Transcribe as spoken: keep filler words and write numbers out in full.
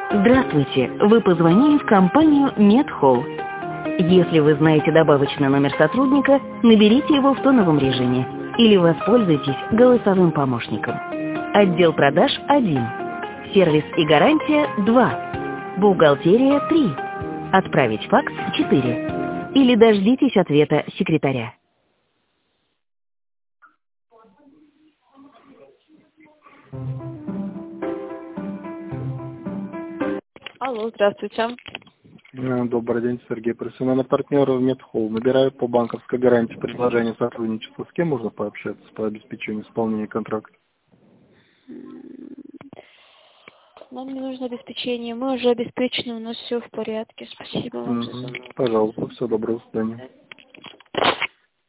Здравствуйте, вы позвонили в компанию MedHall. Если вы знаете добавочный номер сотрудника, наберите его в тоновом режиме или воспользуйтесь голосовым помощником. Отдел продаж один, сервис и гарантия два, бухгалтерия три, отправить факс четыре или дождитесь ответа секретаря. Алло, здравствуйте. Добрый день, Сергей. Профессиональный партнер в MedHall. Набираю по банковской гарантии предложение сотрудничества. С кем можно пообщаться по обеспечению исполнения контракта? Нам не нужно обеспечение. Мы уже обеспечены, у нас все в порядке. Спасибо вам за Угу. звонок. Пожалуйста, всего доброго, до свидания.